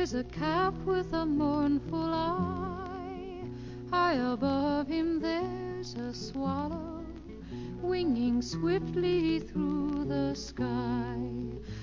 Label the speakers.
Speaker 1: He's a calf with a mournful eye. High above him there's a swallow, winging swiftly through the sky.